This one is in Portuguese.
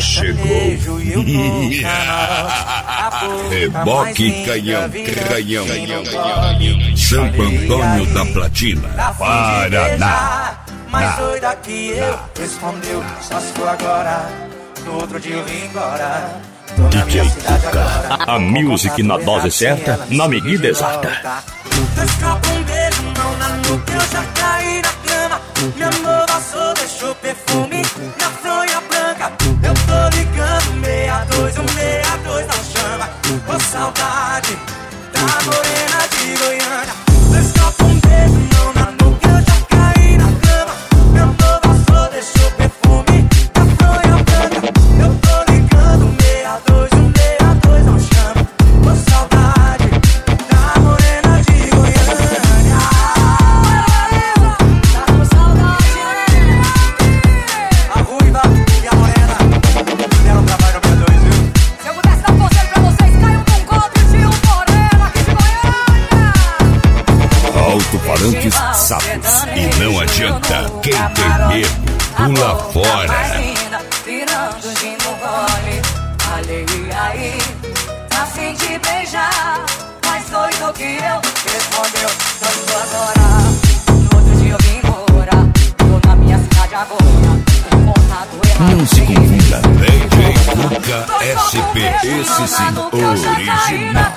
chegou. Reboque Canhão. Santo Antônio da Platina, Paraná. Mais doida que eu, respondeu, só se for agora. No outro dia eu vim embora. DJ Cuca, a music na dose certa, na medida exata. Escapa um beijo, mão na nuca, eu já caí na cama. Minha amor passou, deixou perfume na fronha branca. Eu tô ligando, 62, não chama. Ô saudade da morena de Goiânia. Escapa um beijo, mão na nuca, eu já caí na cama. Minha amor passou, deixou perfume na fronha branca. Eu tô ligando, 62, não chama. Ô saudade da morena de Goiânia. Tá com saudade, a ruiva e a morena deram trabalho pra dois, viu? Se eu pudesse dar um conselho pra vocês, caiam num golpe de um moreno aqui de Goiânia. Alto-falantes sapos. E não adianta, quem tem medo, pula fora. Virando de no gole. Falei, e aí? Tá fim de beijar? Mais doido que eu. Respondeu, só estou agora. No outro dia eu vim embora. Tô na minha cidade agora. Não se confunda. DJ Cuca SP. Esse sim, original.